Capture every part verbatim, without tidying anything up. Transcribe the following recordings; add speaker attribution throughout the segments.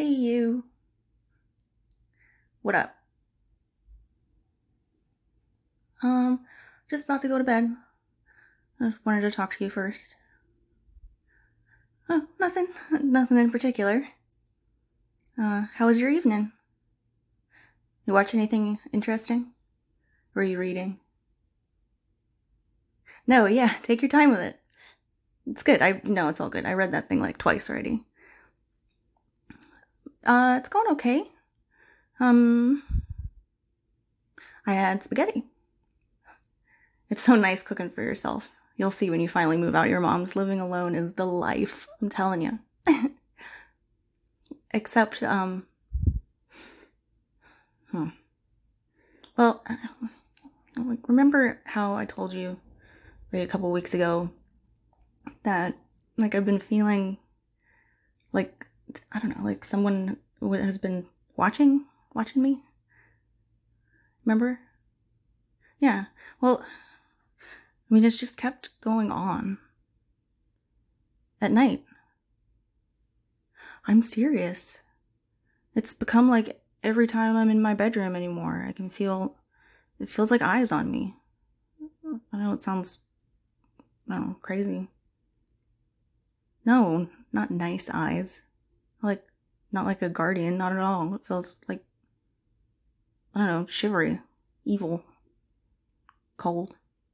Speaker 1: you. What up? Um, just about to go to bed. I wanted to talk to you first. Oh, nothing. Nothing in particular. Uh, how was your evening? You watch anything interesting? Or are you reading? No, yeah, take your time with it. It's good. I no, it's all good. I read that thing like twice already. Uh, it's going okay. Um, I had spaghetti. It's so nice cooking for yourself. You'll see when you finally move out your mom's. Living alone is the life. I'm telling you. Except, um, hmm. Well, like, remember how I told you like a couple weeks ago that, like, I've been feeling like, I don't know, like someone has been watching, watching me? Remember? Yeah. Well, I mean, it's just kept going on. At night. I'm serious. It's become like every time I'm in my bedroom anymore, I can feel, it feels like eyes on me. I know it sounds, I don't know, crazy. No, not nice eyes. Like, not like a guardian, not at all. It feels like, I don't know, shivery, evil, cold.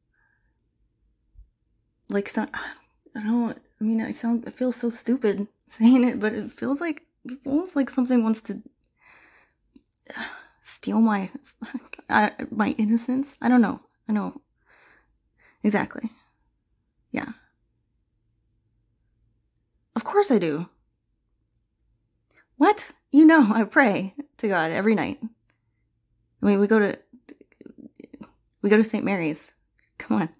Speaker 1: Like, some, I don't know, I mean, I sound, I feel so stupid saying it, but it feels like, it's almost like something wants to steal my, uh, my innocence. I don't know. I know. Exactly. Yeah. Of course I do. What? You know, I pray to God every night. I mean, we go to, we go to Saint Mary's. Come on.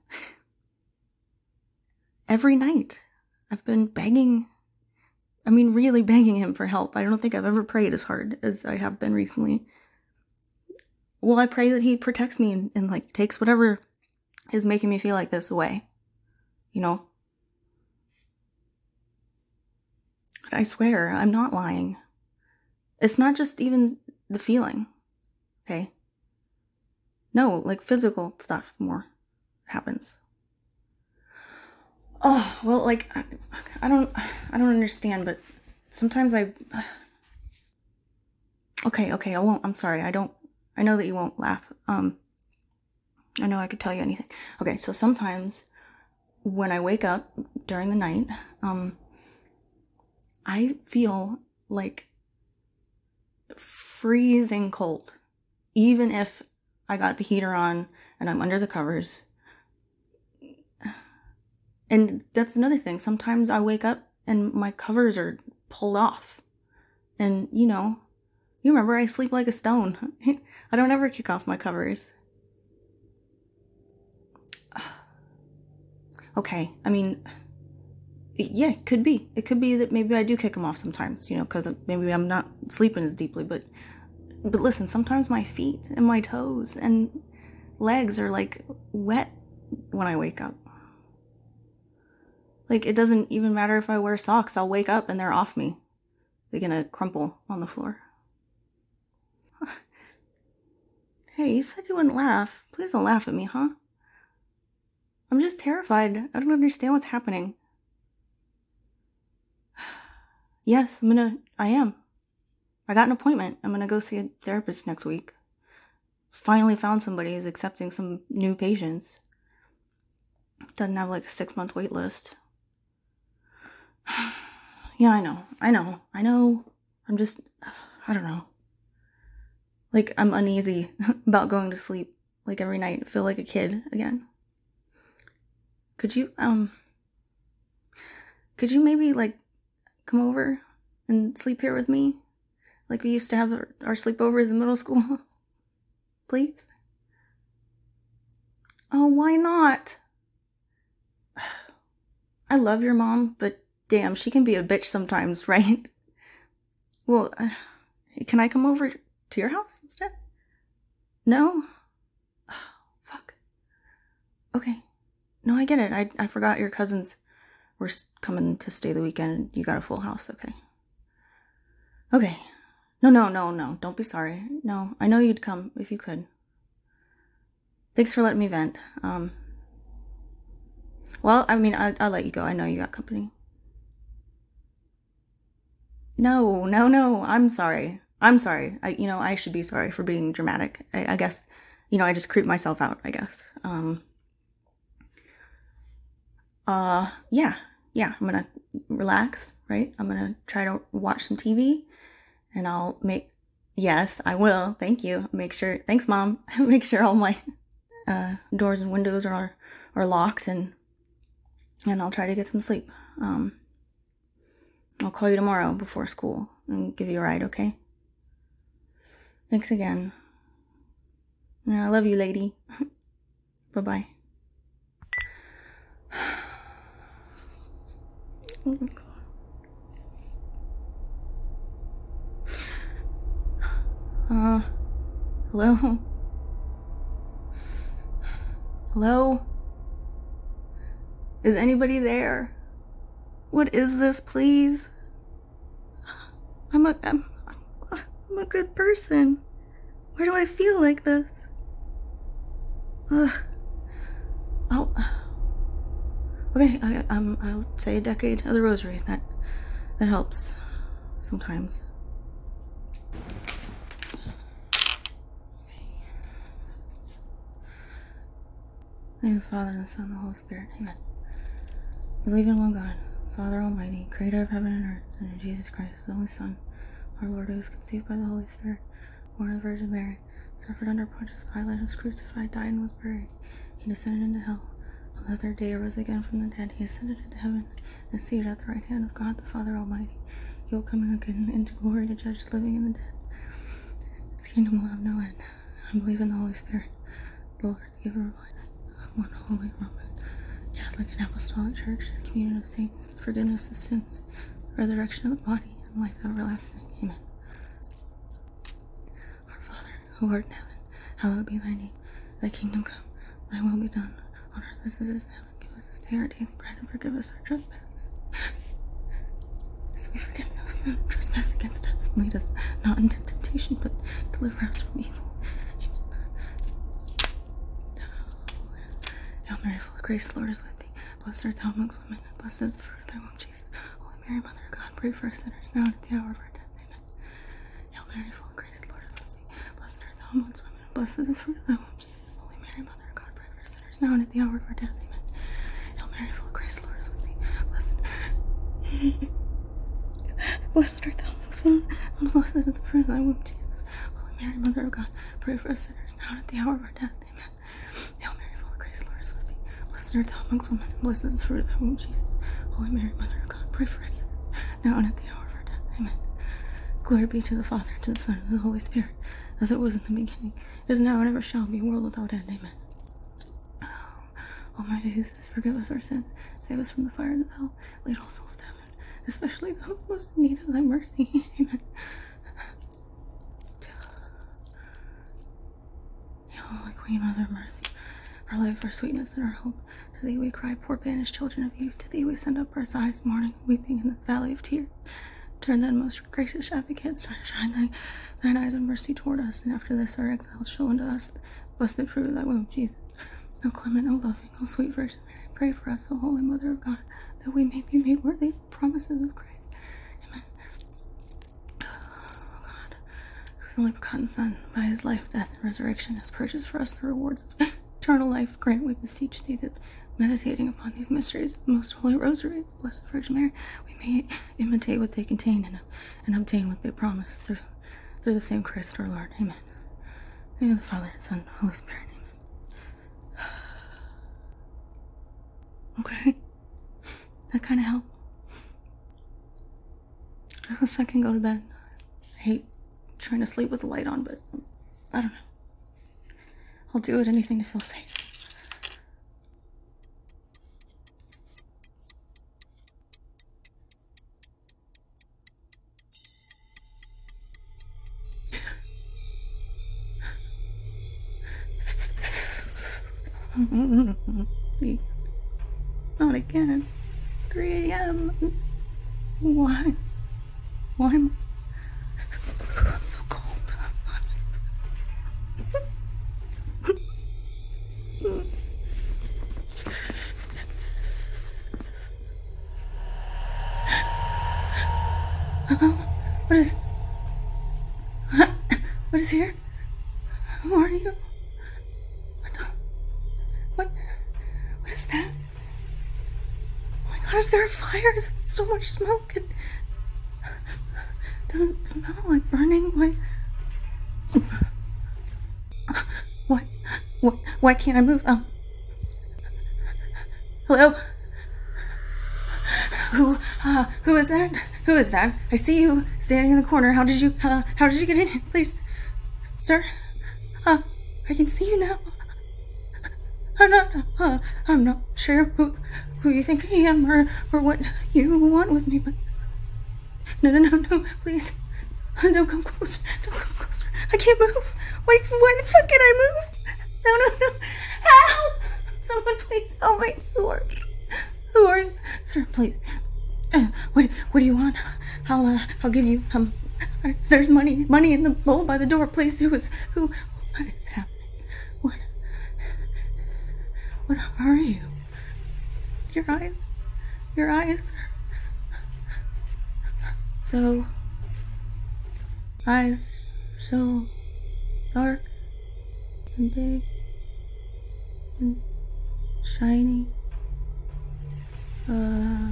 Speaker 1: Every night. I've been begging, I mean, really begging him for help. I don't think I've ever prayed as hard as I have been recently. Well, I pray that he protects me and, and like, takes whatever is making me feel like this away. You know? But I swear, I'm not lying. It's not just even the feeling. Okay? No, like physical stuff more happens. Oh, well, like, I, I don't, I don't understand, but sometimes I, okay, okay, I won't, I'm sorry, I don't, I know that you won't laugh, um, I know I could tell you anything. Okay, so sometimes when I wake up during the night, um, I feel like freezing cold, even if I got the heater on and I'm under the covers. And that's another thing. Sometimes I wake up and my covers are pulled off. And, you know, you remember I sleep like a stone. I don't ever kick off my covers. Okay, I mean, yeah, it could be. It could be that maybe I do kick them off sometimes, you know, because maybe I'm not sleeping as deeply. But, but listen, sometimes my feet and my toes and legs are, like, wet when I wake up. Like, it doesn't even matter if I wear socks. I'll wake up and they're off me. They're gonna crumple on the floor. Hey, you said you wouldn't laugh. Please don't laugh at me, huh? I'm just terrified. I don't understand what's happening. Yes, I'm gonna, I am. I got an appointment. I'm gonna go see a therapist next week. Finally found somebody who's accepting some new patients. Doesn't have like a six month wait list. Yeah, I know. I know. I know. I'm just, I don't know. Like, I'm uneasy about going to sleep, like, every night. I feel like a kid again. Could you, um, could you maybe, like, come over and sleep here with me? Like we used to have our, our sleepovers in middle school? Please? Oh, why not? I love your mom, but damn, she can be a bitch sometimes, right? Well, uh, can I come over to your house instead? No? Oh, fuck. Okay. No, I get it. I, I forgot your cousins were coming to stay the weekend and you got a full house. Okay. Okay. No, no, no, no. Don't be sorry. No, I know you'd come if you could. Thanks for letting me vent. Um, well, I mean, I, I'll let you go. I know you got company. No, no, no. I'm sorry. I'm sorry. I, you know, I should be sorry for being dramatic. I, I guess, you know, I just creeped myself out, I guess. Um, uh, yeah, yeah. I'm gonna relax, right? I'm gonna try to watch some T V and I'll make, yes, I will. Thank you. Make sure, thanks, Mom. Make sure all my, uh, doors and windows are, are locked and, and I'll try to get some sleep. Um, I'll call you tomorrow before school and give you a ride, okay? Thanks again. I love you, lady. Bye-bye. Oh my God. Uh, hello? Hello? Is anybody there? What is this, please? I'm a, I'm, I'm a good person. Why do I feel like this? Ugh. I'll, okay, I, um, I'll say a decade of the rosary. That, that helps sometimes. In the name of the Father, and the Son, and the Holy Spirit. Amen. Believe in one God, Father Almighty, creator of heaven and earth, and in Jesus Christ, the only Son, our Lord, who was conceived by the Holy Spirit, born of the Virgin Mary, suffered under Pontius Pilate, was crucified, died, and was buried. He descended into hell. On the third day arose again from the dead. He ascended into heaven, and is seated at the right hand of God, the Father Almighty. He will come again into glory to judge the living and the dead. His kingdom will have no end. I believe in the Holy Spirit, the Lord, the giver of life, one holy Roman Catholic and Apostolic Church, communion of saints, forgiveness of sins, resurrection of the body, and life everlasting. Amen. Our Father, who art in heaven, hallowed be thy name. Thy kingdom come, thy will be done, on earth as it is in heaven. Give us this day our daily bread, and forgive us our trespasses, as we forgive those who trespass against us. And lead us not into temptation, but deliver us from evil. Hail Mary, full of grace, the Lord is with thee. Blessed art thou amongst women, and blessed is the fruit of thy womb, Jesus. Holy Mary, Mother of God, pray for us sinners, now and at the hour of our death. Amen. Hail Mary, full of grace, the Lord is with thee. Blessed art thou amongst women, and blessed is the fruit of thy womb, Jesus. Holy Mary, Mother of God, pray for us sinners, now and at the hour of our death. Amen. Hail Mary, full of grace, the Lord is with thee. Blessed, blessed art thou amongst women, and blessed is the fruit of thy womb, Jesus. Holy Mary, Mother of God, pray for us sinners, now and at the hour of our death. Amen. Hail Mary, full of grace, the Lord is with thee. Blessed art thou amongst women, and blessed is the fruit of thy womb, Jesus. Holy Mary, Mother of God, pray for us sinners, now and at the hour of our death. Amen. Glory be to the Father, to the Son, and to the Holy Spirit, as it was in the beginning, is now, and ever shall be, world without end. Amen. Oh, Almighty Jesus, forgive us our sins, save us from the fire of hell, lead all souls to heaven, especially those most in need of thy mercy. Amen. Hail, Holy Queen, Mother of Mercy, our life, our sweetness, and our hope. To thee we cry, poor banished children of Eve. To thee we send up our sighs, mourning, weeping in this valley of tears. Turn then, most gracious advocate, shine thy, thine eyes of mercy toward us, and after this our exile show unto us the blessed fruit of thy womb, Jesus. O clement, O loving, O sweet Virgin Mary, pray for us, O Holy Mother of God, that we may be made worthy of the promises of Christ. Amen. O God, whose only begotten Son, by his life, death, and resurrection, has purchased for us the rewards of eternal life, grant, we beseech thee, that meditating upon these mysteries of the most holy rosary of the Blessed Virgin Mary, we may imitate what they contain and, and obtain what they promise through through the same Christ our Lord. Amen. In the name of the Father, Son, and Holy Spirit. Amen. Okay. That kind of helped. I guess I can go to bed. I hate trying to sleep with the light on, but I don't know. I'll do it, anything to feel safe. Please. Not again. three a.m. Why? Why? I'm so cold. Hello? What is... What is here? Who are you? What? What is that? Oh my god, is there a fire? Is it so much smoke? It doesn't smell like burning. Why? Why? Why, why can't I move? Um. Hello? Who, uh, who is that? Who is that? I see you standing in the corner. How did you, uh, how did you get in here? Please, sir? Uh, I can see you now. I'm not, uh, I'm not sure who, who you think I am or, or what you want with me, but... No, no, no, no, please. Don't come closer. Don't come closer. I can't move. Wait, why the fuck can I move? No, no, no. Help! Someone please help me. Who are you? Who are you? Sir, please. Uh, what, what do you want? I'll, uh, I'll give you, um, uh, there's money, money in the bowl by the door, please. Who is, who, what is happening? What, what are you? Your eyes, your eyes are so, eyes so dark and big and shiny. Uh,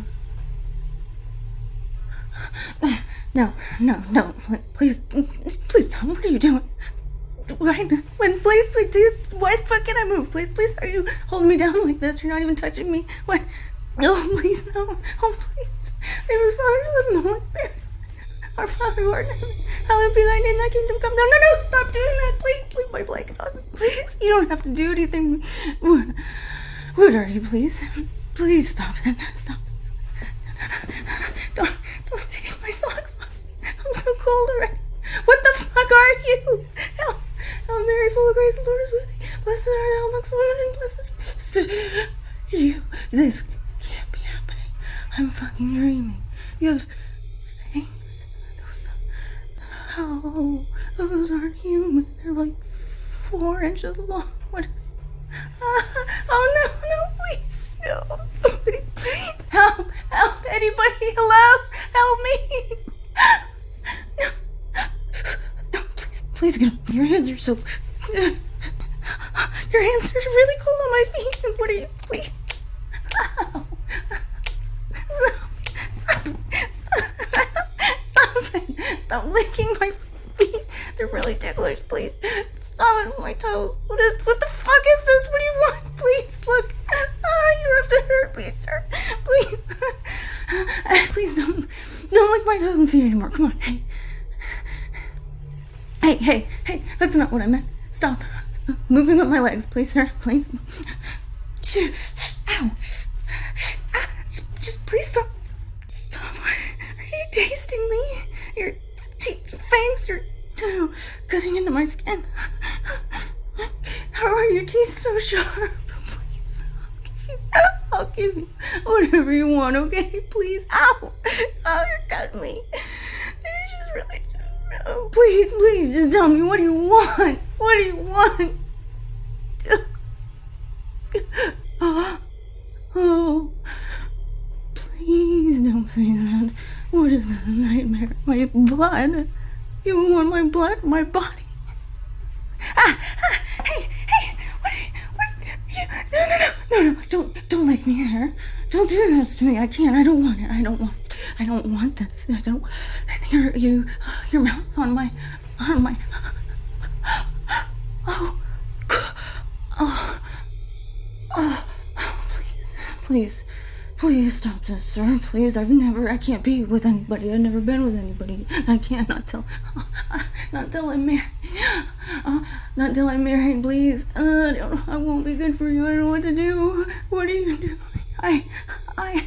Speaker 1: no, no, no, please, please stop. What are you doing? Why, when, please, please, dude, why the fuck can I move? Please, please, are you holding me down like this? You're not even touching me. What? No, please, no. Oh, please. Our Father, live in the Holy Spirit. Our Father, who art in heaven, hallowed be thy name, thy kingdom come. No, no, no, stop doing that. Please, leave my blanket on me. Please, you don't have to do anything. What, what are you, please? Please stop it. Stop this. Don't, don't take my socks off. I'm so cold already. What the fuck are you? Hail, Hail Mary, full of grace, the Lord is with thee. Blessed art thou amongst women, and blessed you. This can't be happening. I'm fucking dreaming. You have fangs. Those, oh, those aren't human. They're like four inches long. What is? Uh, oh no, no, please, no. Somebody, please help, help, anybody, hello, help me. No, no, please, please get up. Your hands are so, your hands are really cold on my feet. What are you, please? Ow. Stop, stop, stop it. Stop licking my feet. They're really ticklish, please. Stop it with my toes. What is, what the fuck is this? What do you want? Please, look. Ah, you don't have to hurt me, sir. Please. Please don't, don't lick my toes and feet anymore. Come on, hey. Hey, hey, hey, that's not what I meant. Stop. Moving up my legs, please, sir. Please. Ow. Ah, just please stop. Stop. Are you tasting me? Your teeth, fangs, your oh, cutting into my skin. How are your teeth so sharp? Please, I'll give you, I'll give you whatever you want, okay? Please. Ow! Oh, you're cutting me. You just really don't know. Please, please, just tell me, what do you want? What do you want? Oh, please don't say that. What is that nightmare? My blood. You want my blood? My body? Ah! ah hey! Hey! What? What? You, no! No! No! No! No! Don't! Don't lick me here! Don't do this to me! I can't! I don't want it! I don't want! I don't want this! I don't. Your you, your mouth's on my, on my. Oh! Oh! Oh! Please! Please! Please stop this, sir. Please, I've never, I can't be with anybody. I've never been with anybody. I can't, not till, not till I'm married. Uh, not till I'm married, please. Uh, I don't, I won't be good for you. I don't know what to do. What are you doing? I, I,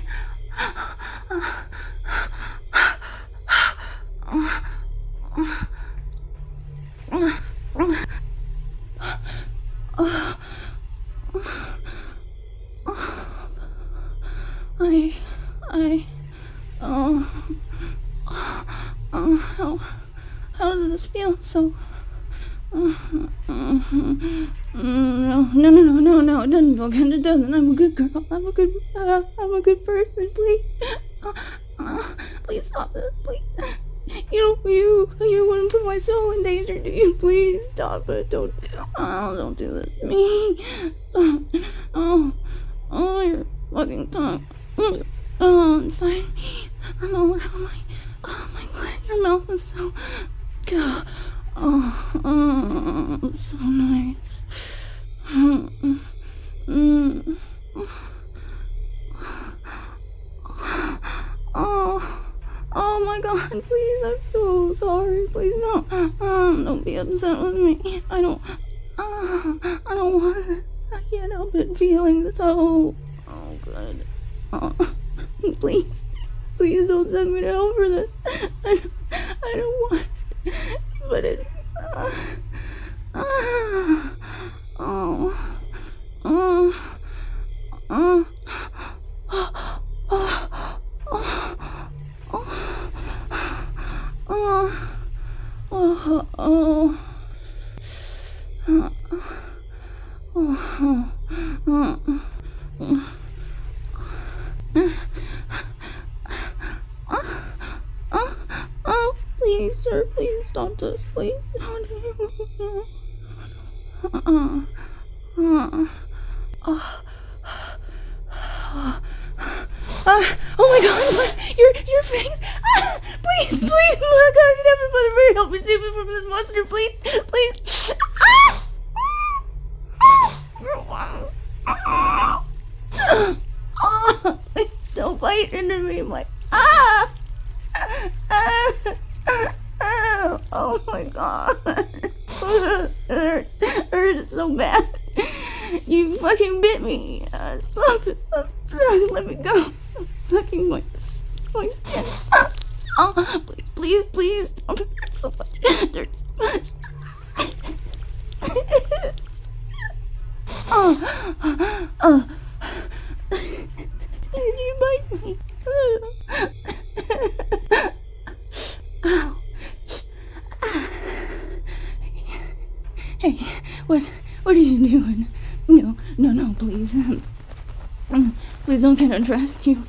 Speaker 1: I, I, oh, oh, help, does this feel? So... No, no, no, no, no, no, it doesn't feel good, it doesn't. I'm a good girl, I'm a good, uh, I'm a good person, please. Uh, uh, please stop this, please. You, you, you wouldn't put my soul in danger, do you? Please stop it, don't, oh, don't do this to me. Stop. Oh, oh, your fucking tongue. Oh, inside me. Oh, how am I, oh my god, your mouth is so, God. Oh, oh, so nice. Mm, mm, oh, oh my god, please, I'm so sorry. Please don't, um, don't be upset with me. I don't, uh, I don't want this. I can't help it feeling so, oh, good. Oh, please, please don't send me to hell for this. I don't, I don't want, but it, uh, uh, oh, oh, oh, oh, oh, oh, oh, oh, oh, please, sir, please stop this, please. Uh, uh, uh, uh, oh my god, what? Your, your face. Ah, please, please, my god, never, mother, help me save me from this monster, please, please. Ah! Oh, please don't bite into me, my, ah! Ah! Ah! Oh my god. It hurts, it hurts so bad. You fucking bit me. Uh, stop it, stop, stop, let me go. Stop sucking my, my skin. Ah! Oh, please, please, please. Stop. It hurts so much. It hurts so much. Oh, oh. Did you bite me? Oh. Hey, what, what are you doing? No, no, no, please. Please don't get undressed, you.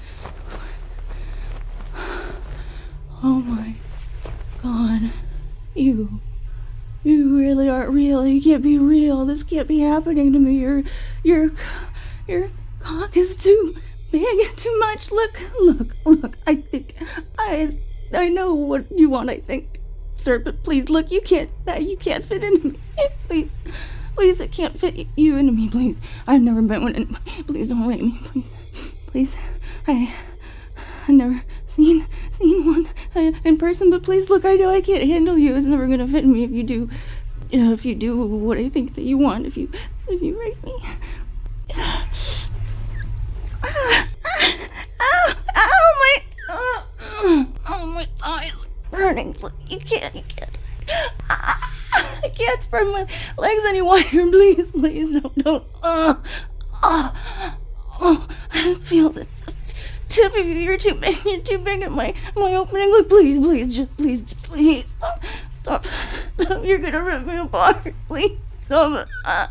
Speaker 1: Oh my god. You. You really aren't real. You can't be real. This can't be happening to me. Your, your, your cock is too big, too much. Look, look, look. I think, I, I know what you want, I think. Sir, but please, look, you can't, that you can't fit into me. Please, please, it can't fit you into me, please. I've never been with anybody. Please don't rape me, please. Please, I, I've never seen, seen one uh, in person, but please, look, I know I can't handle you. It's never gonna fit me if you do, uh, if you do what I think that you want, if you, if you rape me. Ah, ah, ow, ow, my, uh, oh, my thighs burning. You can't, you can't. Ah, I can't spread my legs any wider. Please, please, no, don't. Uh, uh, oh, I just feel that tip of you. You're too big. You're too big at my my opening. Look, please, please, just please, just please, stop, stop, stop. You're gonna rip me apart. Please, stop. Ah,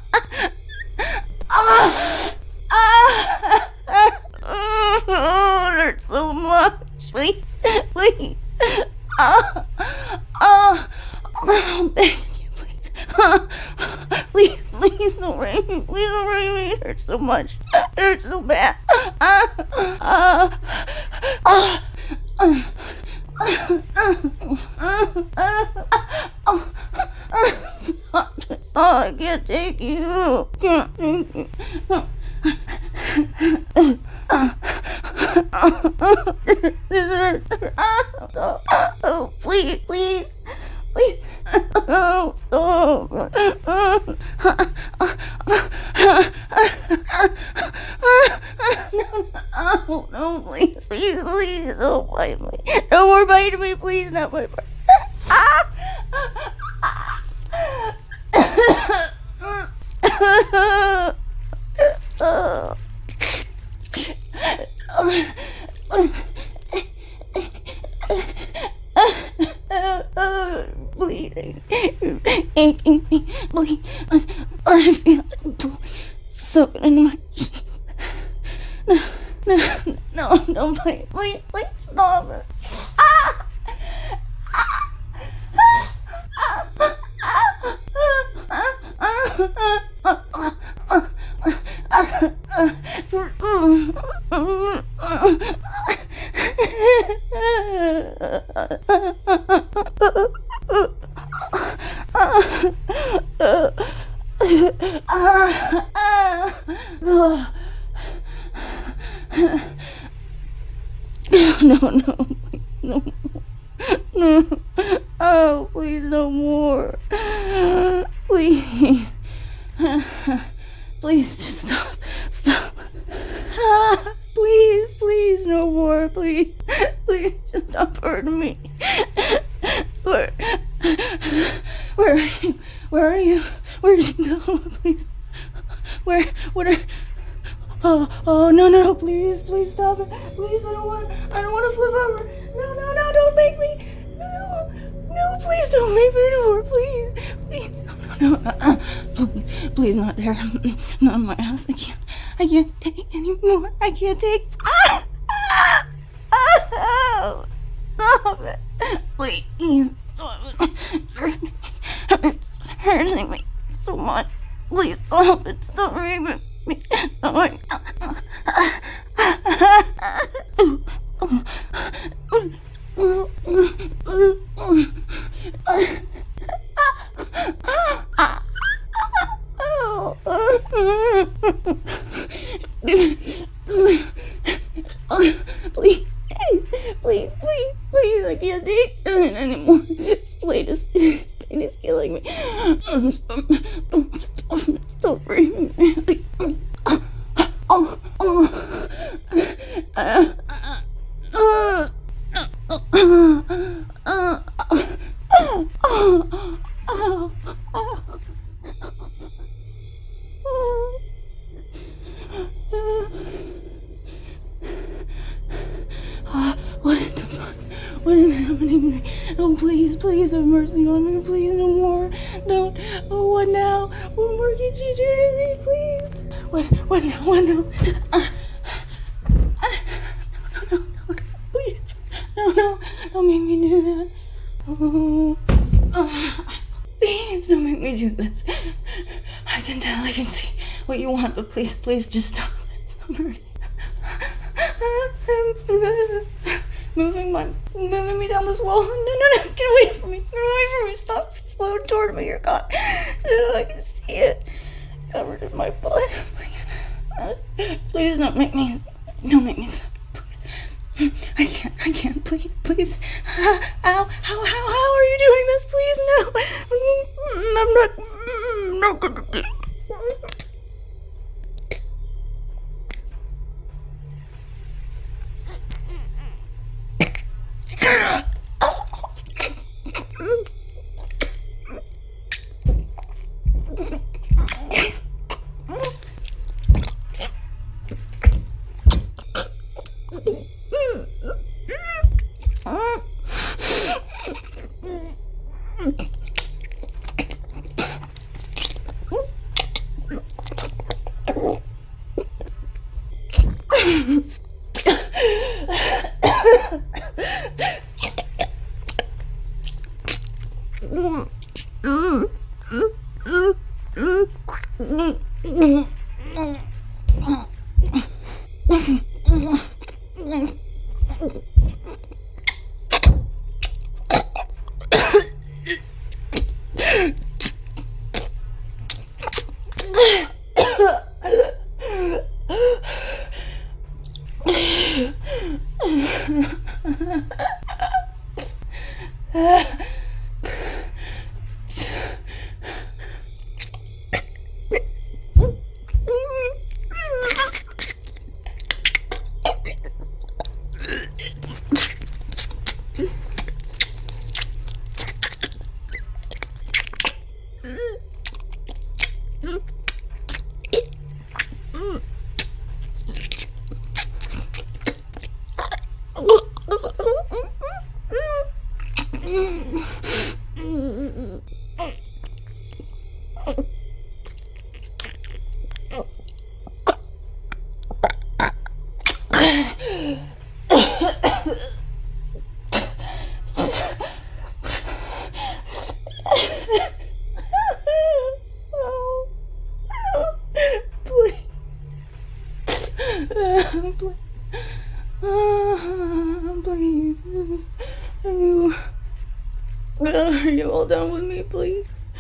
Speaker 1: ah, ah, ah, oh, it hurts so much. Please, please. Ah, ah, I'm begging you, please. Ah, please, please don't rape me. Please don't rape me. It hurts so much. It hurts so bad. Ah, ah, ah, ah. Oh, I can't take you. Can't take you. This hurts. Oh, please, please, please. Oh, stop. No, no, please, please, please, don't bite me. No more biting me, please, not my part. Ah! Please, aching me. Please, I, I feel it soaking into my cheeks. No, no, no, no, please, please, please stop it. Ah! Ah! No, no, no, no. Oh, please, no more. Please. Please, just stop. Stop. Please, please, no more. Please. Please, just stop hurting me. Where? Where are you? Where are you? Where did you go? Please. Where? What are... Oh, oh, no, no, no, please, please stop it. Please, I don't want, I don't want to flip over. No, no, no, don't make me. No, no, please don't make me anymore. Please, please, no, no, no, uh, please, please, not there. Not in my house. I can't, I can't take anymore. I can't take. Ah, ah, ah, stop it. Please, stop it. It's hurting me so much. Please stop it. Stop raping me. Oh, please, please, please, please, I can't take it anymore. This pain is, pain is killing me. Stop, stop breathing. Oh, oh, uh, uh, what the fuck? What is happening? Oh, please, please have mercy on me. Please, no more. Don't. Oh, what now? What more can you do to me, please? What? What now? What now? Uh, uh, no, no, no, no, please. No, no, don't make me do that. Oh, uh, please don't make me do this. I can tell, I can see what you want, but please, please just stop it. Stop hurting. Moving my, moving me down this wall. No, no, no, get away from me. Get away from me. Stop floating toward me. You're gone. No, I can see it. Covered in my blood. Please. Uh, please don't make me, don't make me stop. Please. I can't, I can't. Please, please. Uh, ow, how, how, how are you doing this? Please, no. I'm not, I'm not gonna do it. Mm-hmm. Ah, please. Are you, are you all done with me, please?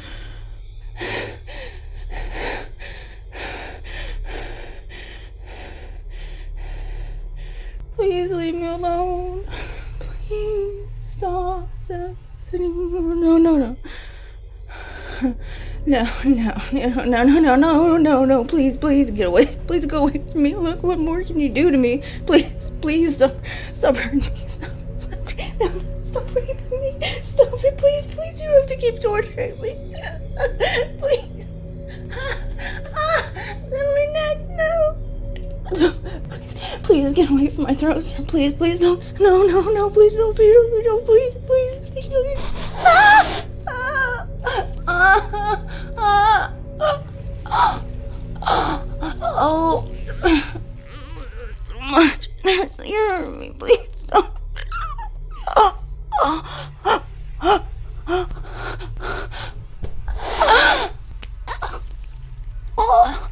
Speaker 1: Please leave me alone. Please stop this anymore. No, no, no. No, no, no, no, no, no, no, no, no, please, please get away. Please go away from me. Look, what more can you do to me? Please, please stop, stop hurting me. Stop, stop, no, stop raping me. Stop it, please, please. You don't have to keep torturing me. Please. No, my neck, no. No, please, please get away from my throat, sir. Please, please, no, no, no, no, please don't feed me. No, please, please, please. Ah! Ah! Ah! Ah! Ah! Oh, so much. You hurt me, please stop. Oh, oh, oh, oh, oh. Oh.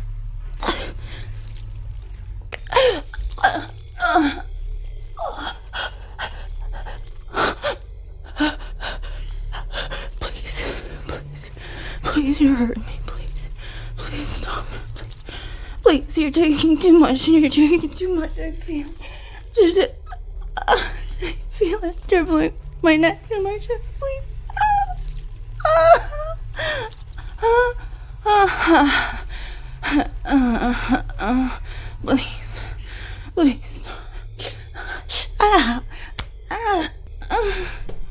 Speaker 1: Please, please, please, you're hurting me, please. Please stop. Please, please, you're taking too much. You're taking too much. I feel just, uh, I feel it dribbling my neck and my chest. Please. Ah, ah, ah, ah, ah, ah, please, please. Ah, ah, ah.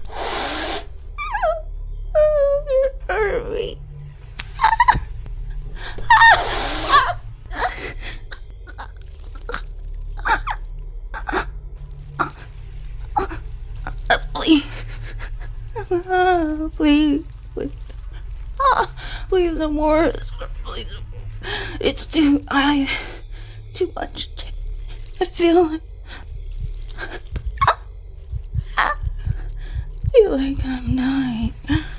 Speaker 1: You hurt me. Please. Ah, please, please. Ah, please, no more. Please. It's too, I, too much. I feel like, I feel like I'm dying.